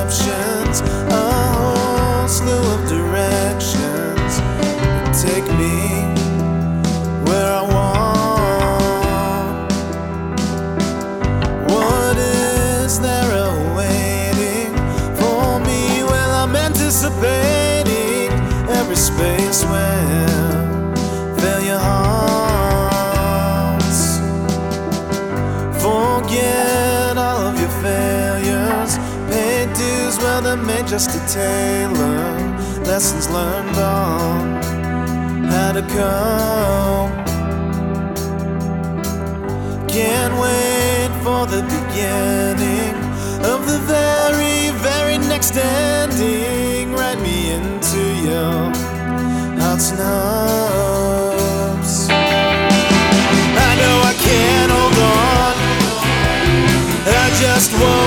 perceptions, a whole slew of directions that take me where I want. What is there awaiting for me? Well, I'm anticipating every space where failure haunts. Forget all of your failures, paid dues, well, they're made just to tailor lessons learned on how to cope. Can't wait for the beginning of the very, very next ending. Write me into your heart's nubs. I know I can't hold on, I just won't.